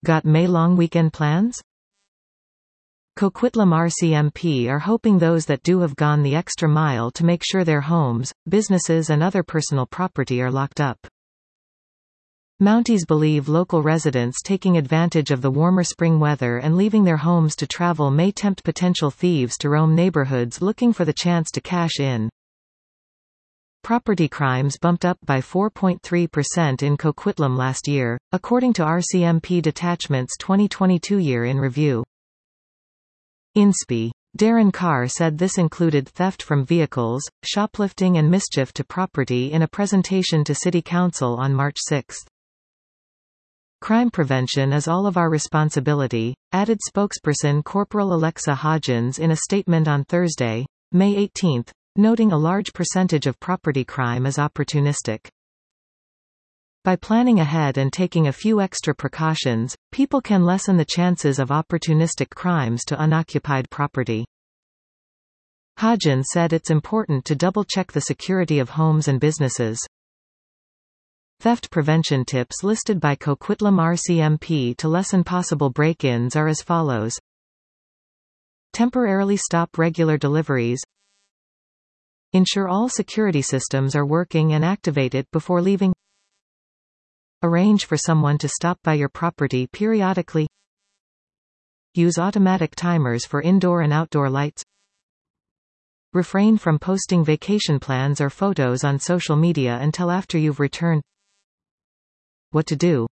Got May long weekend plans? Coquitlam RCMP are hoping those that do have gone the extra mile to make sure their homes, businesses and other personal property are locked up. Mounties believe local residents taking advantage of the warmer spring weather and leaving their homes to travel may tempt potential thieves to roam neighborhoods looking for the chance to cash in. Property crimes bumped up by 4.3% in Coquitlam last year, according to RCMP Detachment's 2022 year in review. INSPE. Darren Carr said this included theft from vehicles, shoplifting and mischief to property in a presentation to City Council on March 6. Crime prevention is all of our responsibility, added spokesperson Corporal Alexa Hodgins in a statement on Thursday, May 18, noting a large percentage of property crime is opportunistic. By planning ahead and taking a few extra precautions, people can lessen the chances of opportunistic crimes to unoccupied property. Hodgins said it's important to double-check the security of homes and businesses. Theft prevention tips listed by Coquitlam RCMP to lessen possible break-ins are as follows. Temporarily stop regular deliveries. Ensure all security systems are working and activate it before leaving. Arrange for someone to stop by your property periodically. Use automatic timers for indoor and outdoor lights. Refrain from posting vacation plans or photos on social media until after you've returned. What to do?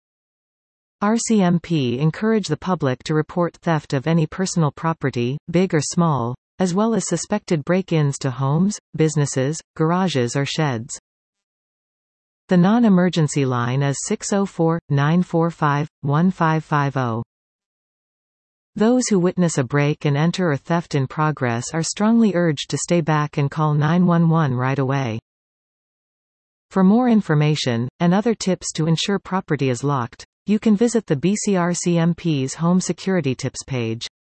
RCMP encourage the public to report theft of any personal property, big or small, as well as suspected break-ins to homes, businesses, garages or sheds. The non-emergency line is 604-945-1550. Those who witness a break and enter or theft in progress are strongly urged to stay back and call 911 right away. For more information, and other tips to ensure property is locked, you can visit the BCRCMP's Home Security Tips page.